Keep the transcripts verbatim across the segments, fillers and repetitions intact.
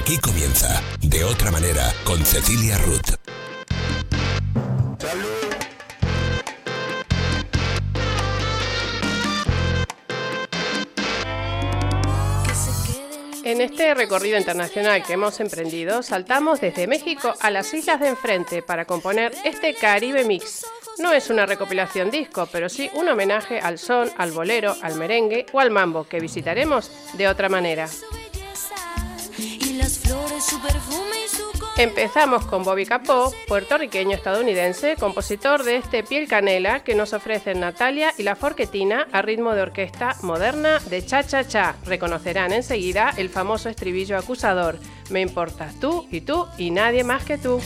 Aquí comienza De Otra Manera con Cecilia Roth. En este recorrido internacional que hemos emprendido, saltamos desde México a las islas de enfrente para componer este Caribe Mix. No es una recopilación disco, pero sí un homenaje al son, al bolero, al merengue o al mambo que visitaremos de otra manera. Empezamos con Bobby Capó, puertorriqueño-estadounidense, compositor de este Piel Canela que nos ofrecen Natalia y La Forquetina a ritmo de orquesta moderna de cha-cha-cha. Reconocerán enseguida el famoso estribillo acusador: me importas tú y tú y nadie más que tú.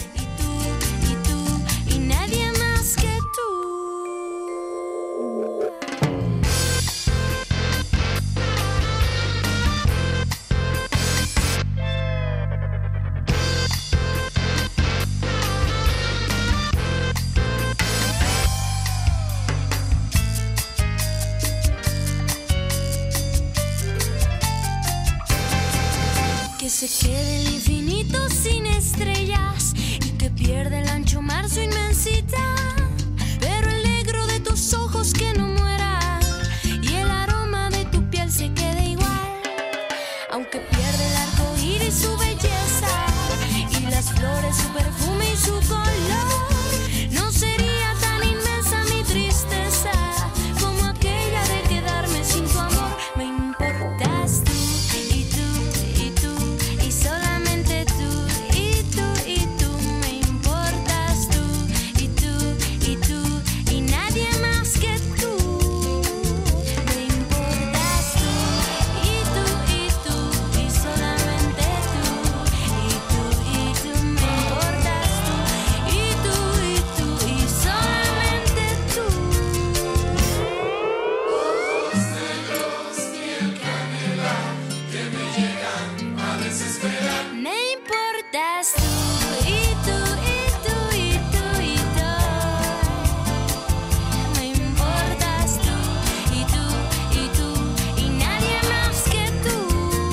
Que se quede el infinito sin estrellas y que pierda el ancho mar su inmensidad, pero el negro de tus ojos que no muera y el aroma de tu piel se quede igual, aunque pierda el arco iris su belleza y las flores su perfume y su color. No sería tan inmensa mi tristeza como aquella de quedarme sin tu amor. Me importas tú y tú y tú y solamente tú y tú y tú. Me importas tú y tú y tú y nadie más que tú. Me importas tú y tú y tú y solamente tú y tú y tú. Me importas tú y tú y tú y solamente tú. Me importas tú y tú y tú y tú y tú. Me importas tú y tú y tú y nadie más que tú.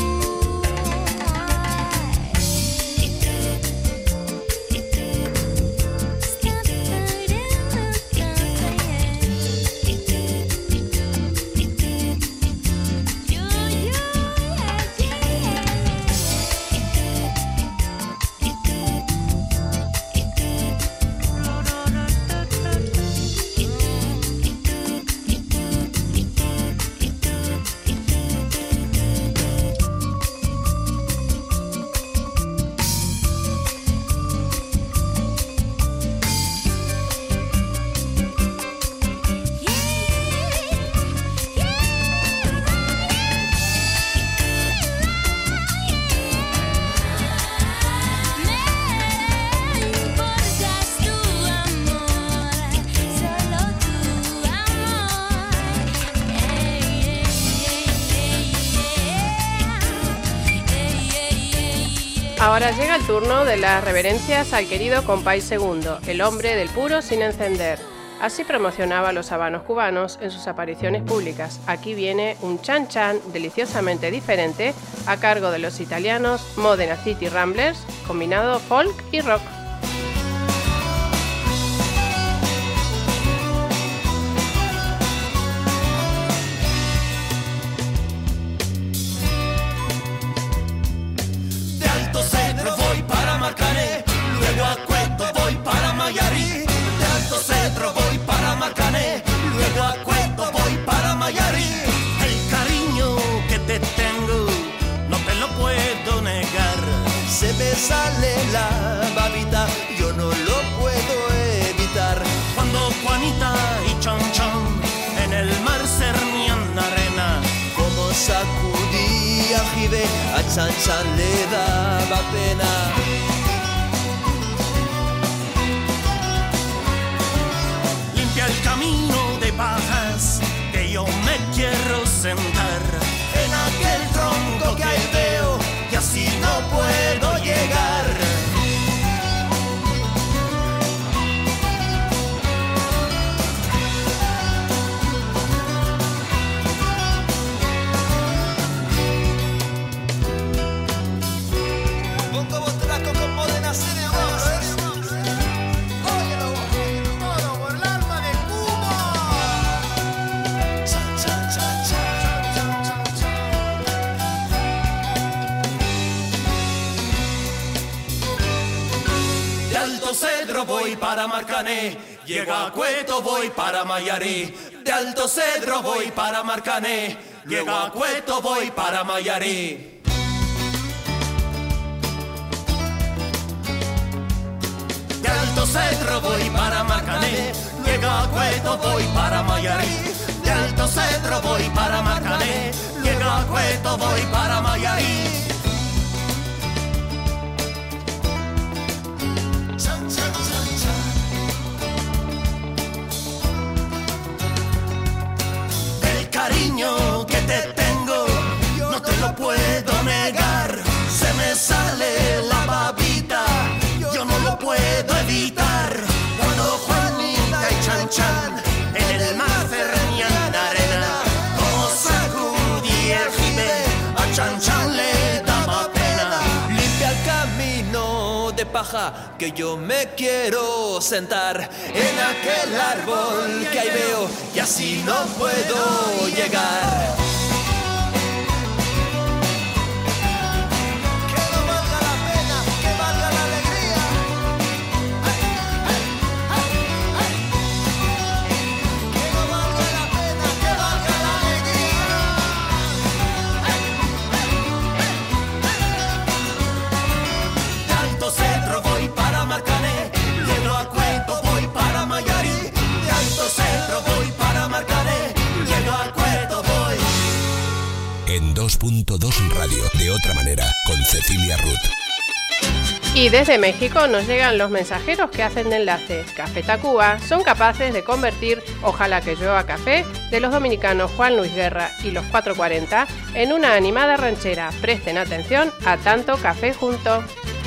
Y tú y tú y tú y tú y tú. Yo yo Ahora llega el turno de las reverencias al querido Compay Segundo, el hombre del puro sin encender. Así promocionaba a los habanos cubanos en sus apariciones públicas. Aquí viene un chan chan deliciosamente diferente a cargo de los italianos Modena City Ramblers, combinado folk y rock. De Alto Cedro voy para Marcané, luego a Cueto voy para Mayarí. De Alto Cedro voy para Marcané, luego a Cueto voy para Mayarí. El cariño que te tengo no te lo puedo negar. Se me sale la babita, yo no lo puedo evitar. Cuando Juanita y Chon Chon en el mar cernían arena, como sacudía jibe, a Chan Chan le daba pena. Limpia el camino de pajas que yo me quiero sentar en aquel tronco que ahí veo y así no puedo llegar. Cedro voy para Marcané, llego a Cueto voy para Mayarí, de Alto Cedro voy para Marcané, llego a Cueto voy para Mayarí. De Alto Cedro voy para Marcané, llego a Cueto voy para Mayarí, de Alto Cedro voy para Marcané, llego a Cueto voy para Mayarí. Cariño que te tengo, no te lo puedo negar. Se me sale la babita, yo no lo puedo evitar. Cuando Juanita y Chan Chan en el mar cernían la arena, como sacudía el jibe, a Chan Chan le daba pena. Limpia el camino de paja que yo me quiero sentar en aquel árbol que ahí veo y así no puedo llegar. Que no valga la pena, que valga la alegría. Ay, ay, ay, ay. Que no valga la pena, que valga la alegría. Ay, ay, ay. De Alto Cedro voy para Marcané, llego a Cueto voy para Mayarí, de Alto Cedro voy para Marcané, llego a Cueto voy. En dos punto dos Radio, de otra manera, con Cecilia Ruth. Y desde México nos llegan los mensajeros que hacen de enlace. Café Tacuba son capaces de convertir Ojalá que llueva café de los dominicanos Juan Luis Guerra y los cuatrocientos cuarenta en una animada ranchera. Presten atención a tanto café junto.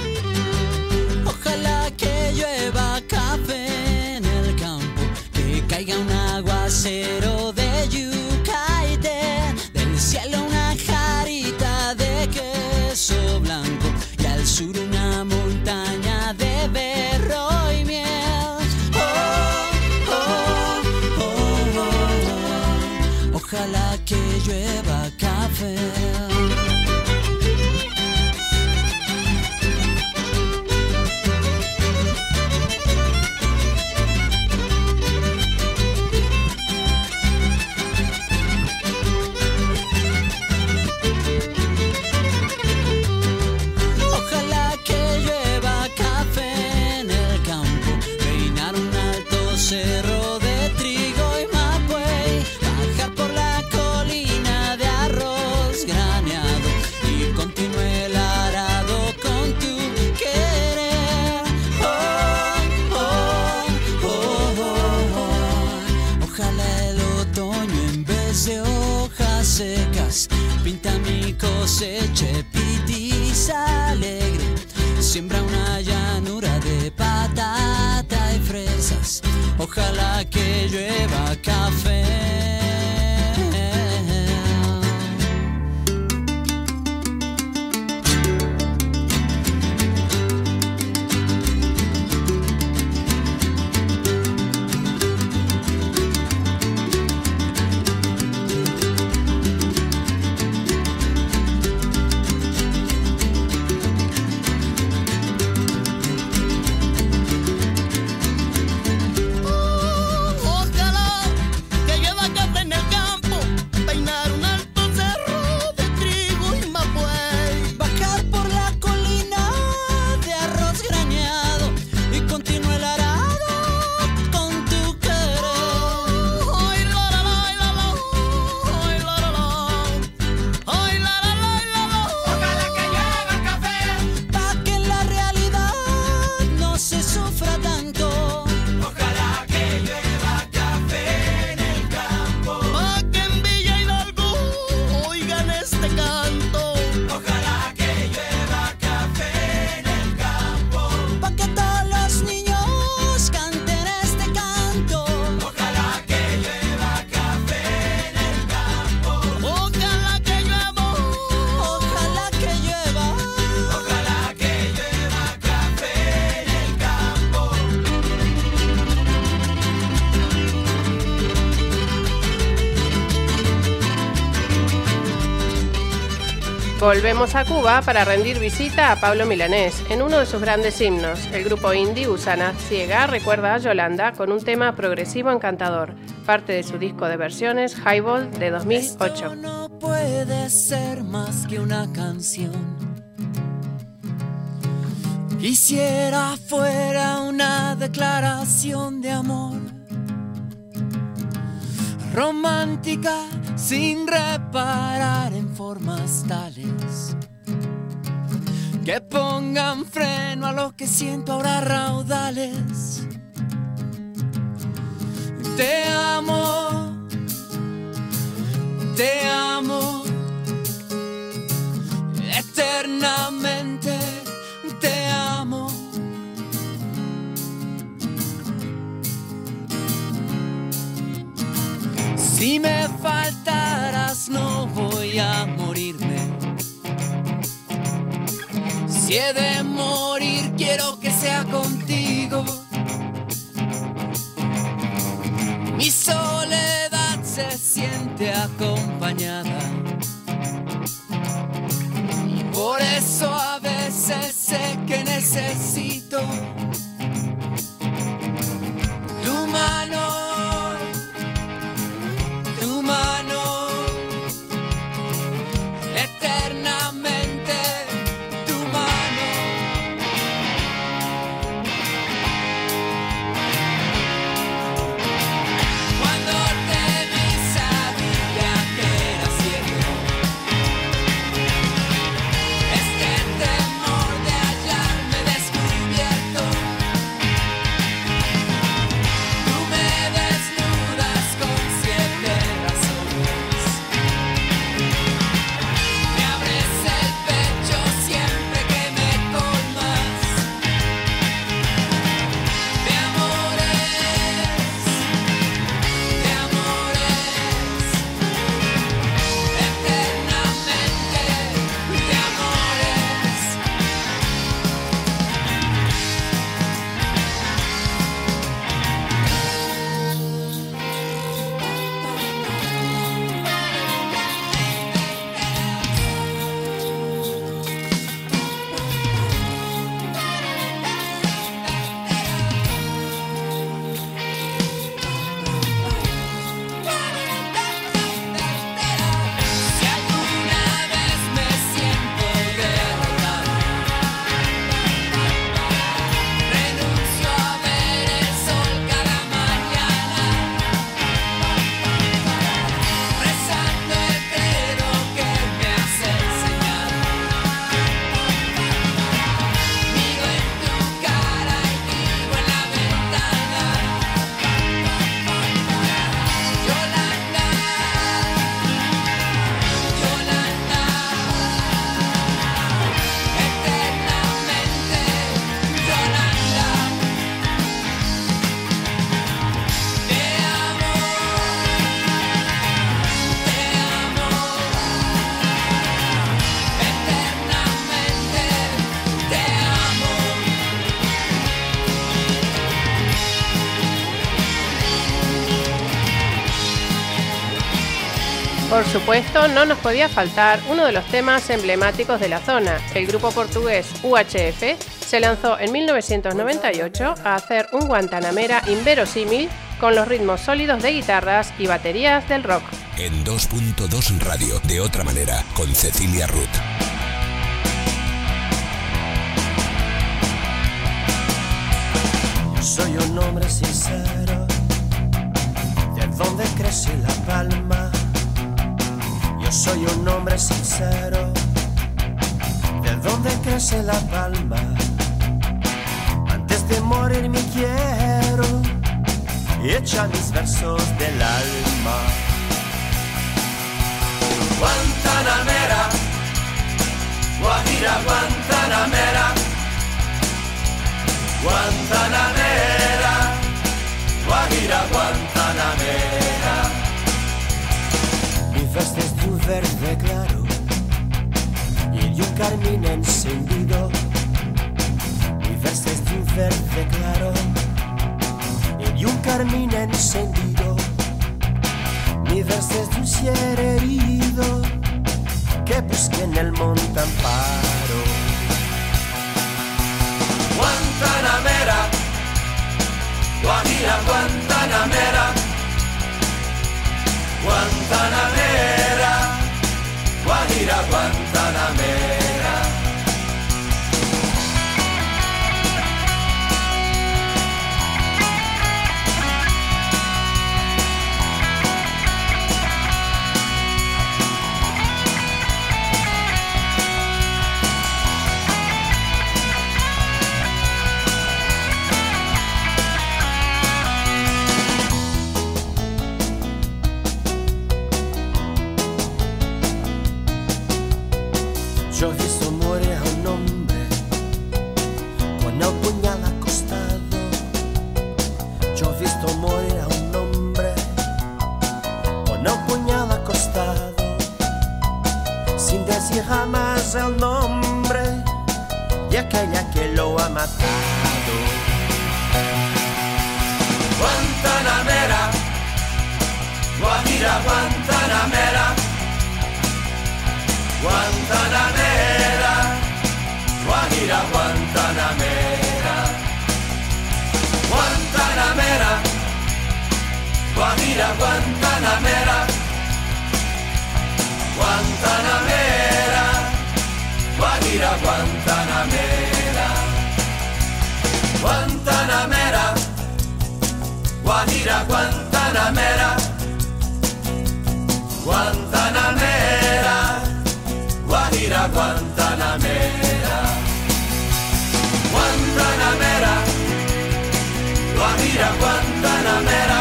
Ojalá que llueva café en el campo, que caiga un aguacero de yuca y té, del cielo una jarita de queso blanco y al sur una montaña de berro y miel. Oh, oh, oh, oh, oh. Ojalá que llueva café. Cerro de trigo y mapuey, bajar por la colina de arroz graneado y continúe el arado con tu querer. Oh, oh, oh, oh, oh. Ojalá el otoño en vez de hojas secas pinta mi cosecha pitiza alegre, siembra una llanura de patata y fresas. Ojalá que llueva café. Ojalá que llueva café. Volvemos a Cuba para rendir visita a Pablo Milanés en uno de sus grandes himnos. El grupo indie Gusana Ciega recuerda a Yolanda con un tema progresivo encantador, parte de su disco de versiones Highball de dos mil ocho. Esto no puede ser más que una canción. Quisiera fuera una declaración de amor, romántica sin reparar en formas tales que pongan freno a lo que siento ahora raudales. Te amo, te amo, eternamente te amo. Si me faltaras no voy a morirme. Si he de morir quiero que sea contigo. Mi soledad se siente acompañada y por eso a veces sé que necesito tu mano, tu mano, eternamente tu mano. Cuando te vi sabía que era cierto este temor de hallarme descubierto. Tú me desnudas con siete razones, me abres el pecho siempre que me colmas de amores, de amores, eternamente de amores. Si alguna vez me siento derrotado, renuncio a ver el sol cada mañana, rezando el credo que me has enseñado. Miro en tu cara y digo en la ventana, Yolanda, Yolanda, eternamente Yolanda. Te amo, te amo, eternamente te amo. Por supuesto, no nos podía faltar uno de los temas emblemáticos de la zona. El grupo portugués U H F se lanzó en mil novecientos noventa y ocho a hacer un Guantanamera inverosímil con los ritmos sólidos de guitarras y baterías del rock. En dos punto dos Radio, de otra manera, con Cecilia Ruth. Soy un hombre sincero, de donde crece la palma. Yo soy un hombre sincero, de donde crece la palma. Antes de morir me quiero y echa mis versos del alma. Guantanamera, Guajira, Guantanamera, Guantanamera, Guajira, Guantanamera. Mi veste es de un verde claro y de un carmín encendido. Mi veste es de un verde claro y de un carmín encendido. Mi veste es de un cielo herido que busquen el monte amparo. Guantanamera, Guajira Guantanamera, Guantanamera, Guajira Guantanamera. Yo he visto morir a un hombre con el puñal acostado. Yo he visto morir a un hombre con el puñal acostado, sin decir jamás el nombre de aquella que lo ha matado. Guantanamera, Guajira Guantanamera, Guantanamera, Guajira Guantanamera, Guantanamera, Guajira Guantanamera, Guantanamera, Guajira Guantanamera, Guantanamera, Guajira Guantanamera, Guantanamera, Guajira Guantanamera, Guantanamera, Guajira Guantanamera,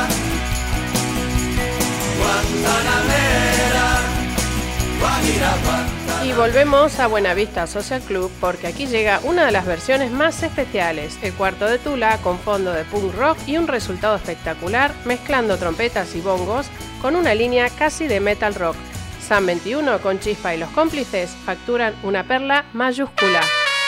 Guantanamera, Guajira Guantanamera. Y volvemos a Buenavista Social Club porque aquí llega una de las versiones más especiales, el cuarto de Tula con fondo de punk rock y un resultado espectacular mezclando trompetas y bongos con una línea casi de metal rock. San veintiuno con Chispa y los cómplices facturan una perla mayúscula.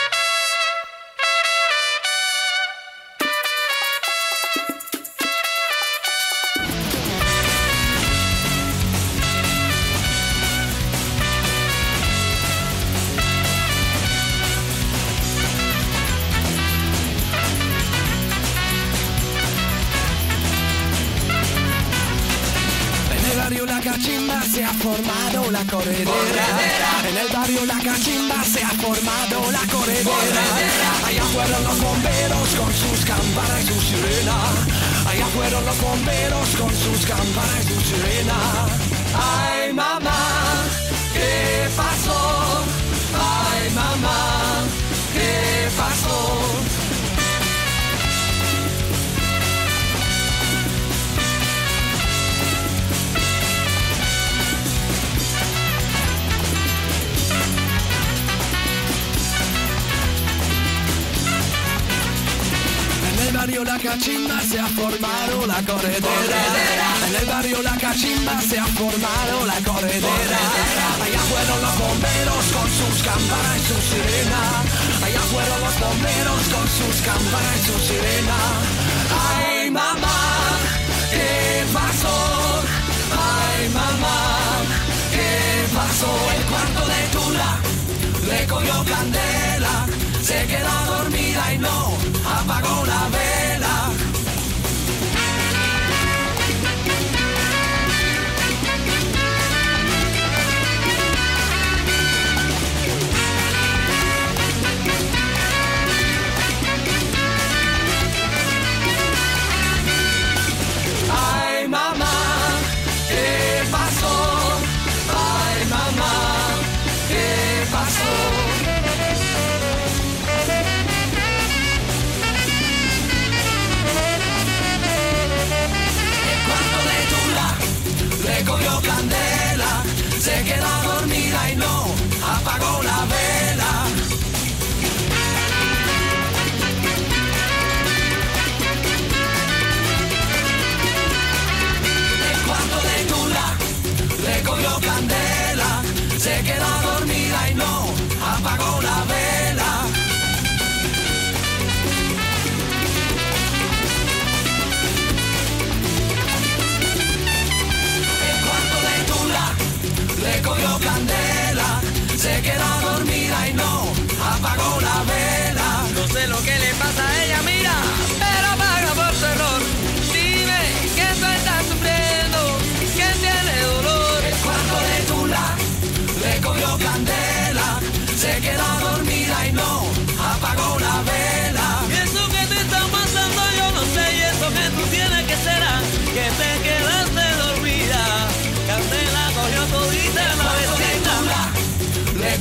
La cachimba se ha formado la corredera. En el barrio la cachimba se ha formado la corredera. Allá fueron los bomberos con sus campanas y su sirena. Allá fueron los bomberos con sus campanas y su sirena. Ay mamá, ¿qué pasó? Ay mamá, ¿qué pasó? En el barrio la cachimba se ha formado la corredera. En el barrio la cachimba se ha formado la corredera. Allá fueron los bomberos con sus campanas y su sirena. Allá fueron los bomberos con sus campanas y su sirena. Ay mamá, ¿qué pasó? Ay mamá, ¿qué pasó? El cuarto de Tula le cogió candela. Se quedó dormida y no apagó la vela. Ay mamá, ¿qué pasó? Ay mamá, ¿qué pasó?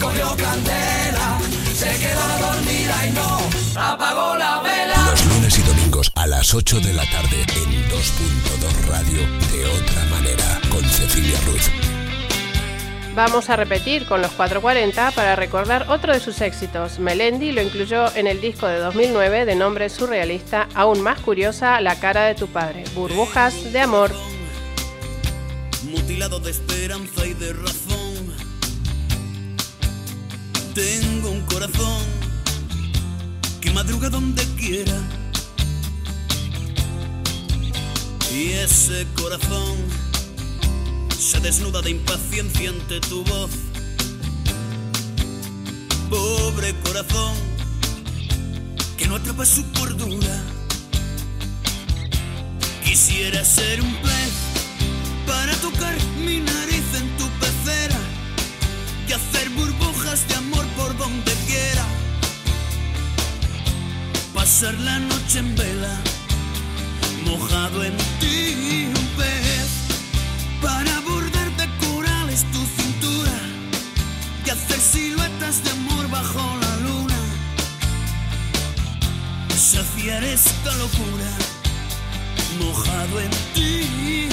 cogió candela, se quedó dormida y no apagó la vela. Los lunes y domingos a las ocho de la tarde en dos punto dos Radio, de otra manera, con Cecilia Ruth. Vamos a repetir con los cuatro cuarenta para recordar otro de sus éxitos. Melendi lo incluyó en el disco de dos mil nueve de nombre surrealista, aún más curiosa, La cara de tu padre, Burbujas de amor. Mutilado de esperanza y de razón, tengo un corazón que madruga donde quiera, y ese corazón se desnuda de impaciencia ante tu voz. Pobre corazón que no atrapa su cordura. Quisiera ser un pez para tocar mi nariz en tu pecera y hacer burbujas de amor por donde quiera. Pasar la noche en vela, mojado en ti, un pez para bordar de corales tu cintura y hacer siluetas de amor bajo la luna. Saciar esta locura, mojado en ti.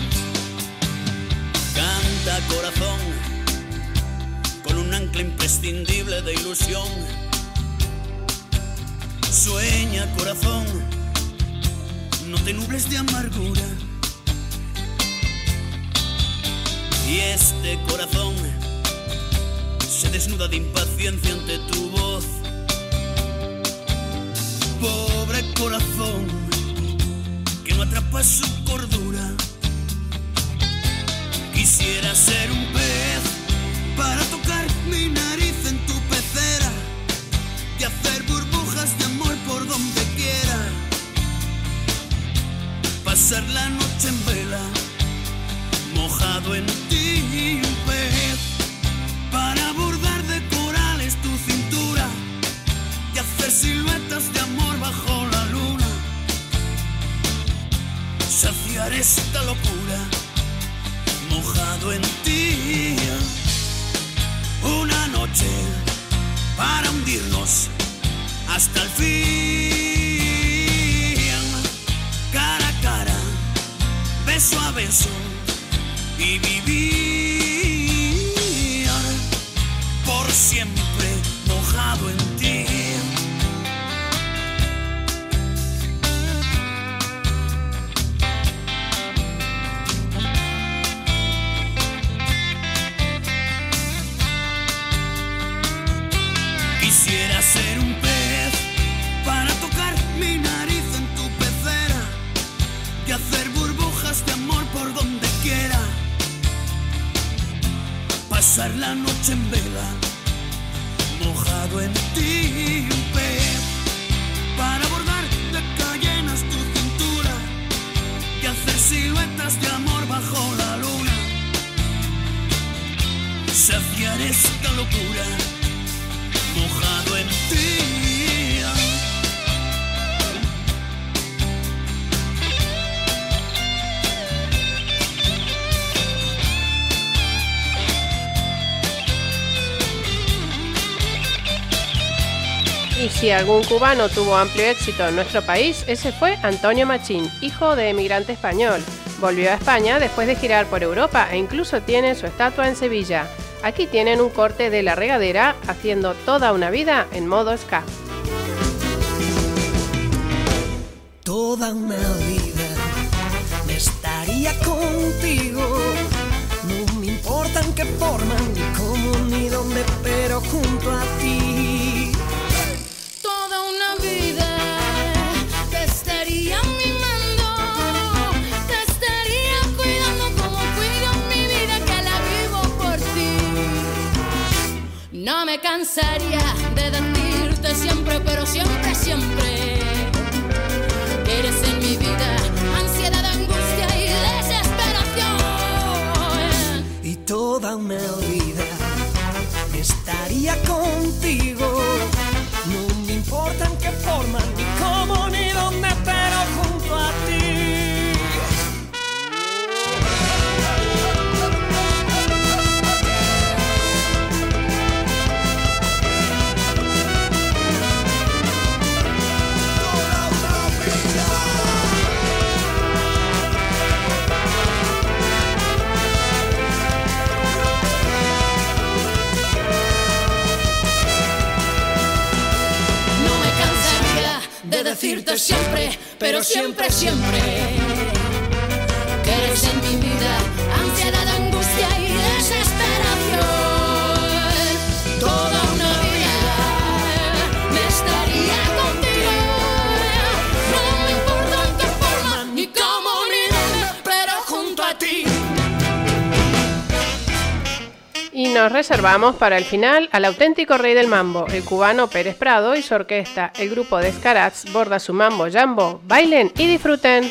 Canta corazón, con un ancla imprescindible de ilusión. Sueña corazón, no te nubles de amargura. Y este corazón se desnuda de impaciencia ante tu voz. Pobre corazón que no atrapa su cordura. Quisiera ser un pez para tocar mi nariz en tu pecera y hacer burbujas de amor por donde quiera. Pasar la noche en vela, mojado en ti, un pez para bordar de corales tu cintura y hacer siluetas de amor bajo la luna. Saciar esta locura, mojado en ti. Una noche para hundirnos hasta el fin, cara a cara, beso a beso, y vivir por siempre mojado en ti. Quisiera ser un pez para tocar mi nariz en tu pecera y hacer burbujas de amor por donde quiera. Pasar la noche en vela, mojado en ti, un pez para bordar de cayenas tu cintura y hacer siluetas de amor bajo la luna. Saciar esta locura, mojado en ti. Y si algún cubano tuvo amplio éxito en nuestro país, ese fue Antonio Machín, hijo de emigrante español. Volvió a España después de girar por Europa e incluso tiene su estatua en Sevilla. Aquí tienen un corte de La Regadera haciendo Toda una vida en modo ska. Toda una vida me estaría contigo. No me importa en qué forma, ni cómo, ni dónde, pero junto a ti. Toda una vida te estaría mimando, te estaría cuidando como cuido mi vida, que la vivo por ti. No me cansaría de decirte siempre, pero siempre, siempre que eres en mi vida ansiedad, angustia y desesperación. Y toda una vida me estaría contigo. No me importa en qué forma, ni cómo, ni dónde, pero junto a ti. decirte siempre, pero siempre, siempre, que eres en mi vida ansiedad, angustia y desesperación. Toda una vida me estaría contigo, no me importa en qué forma, ni cómo, ni dónde, pero junto a ti. Y nos reservamos para el final al auténtico rey del mambo, el cubano Pérez Prado y su orquesta. El grupo de Scarats borda su mambo jambo. Bailen y disfruten.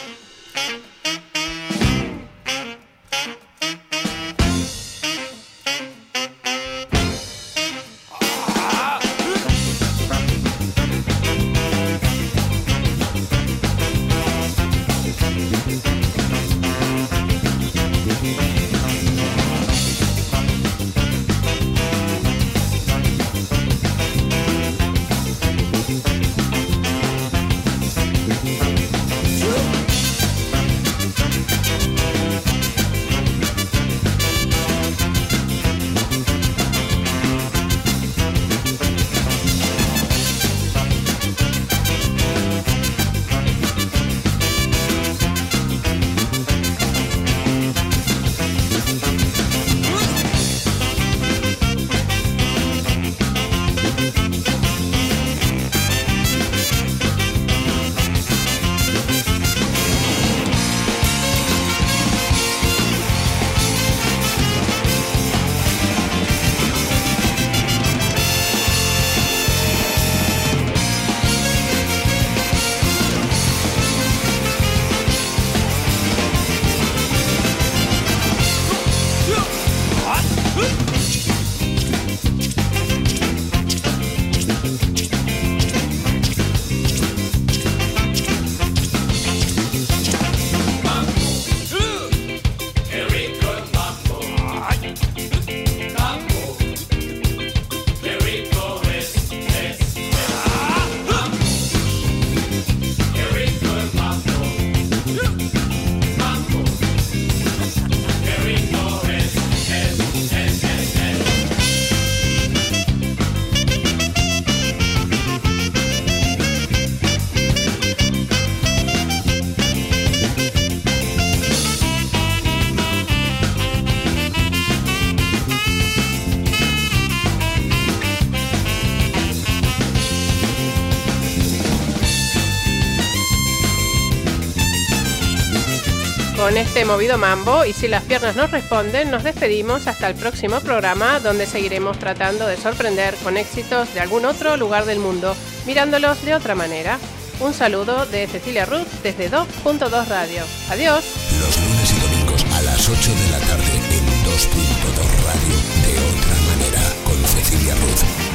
Con este movido mambo, y si las piernas nos responden, nos despedimos hasta el próximo programa, donde seguiremos tratando de sorprender con éxitos de algún otro lugar del mundo, mirándolos de otra manera. Un saludo de Cecilia Ruth desde dos punto dos Radio. Adiós. Los lunes y domingos a las ocho de la tarde en dos punto dos Radio, de otra manera, con Cecilia Ruth.